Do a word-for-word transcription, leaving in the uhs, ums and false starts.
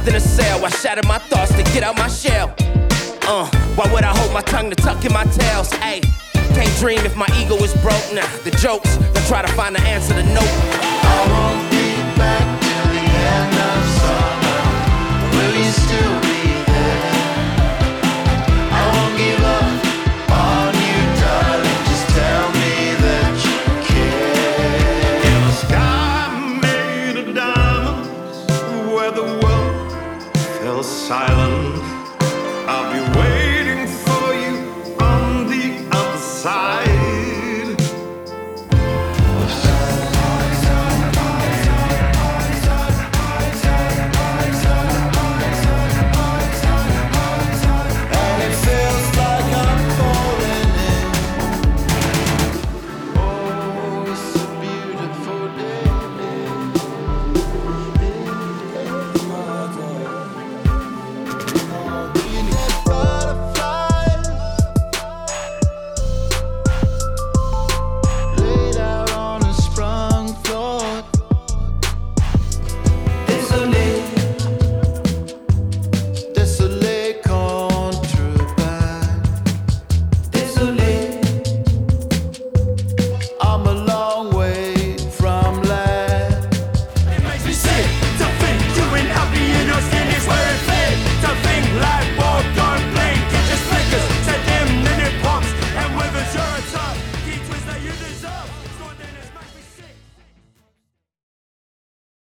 trapped in a cell. I shatter my thoughts to get out my shell. Uh, why would I hold my tongue to tuck in my tails? Ayy, can't dream if my ego is broke. Nah, the jokes, they try to find the answer to no. I won't be back till the end of summer. Will you still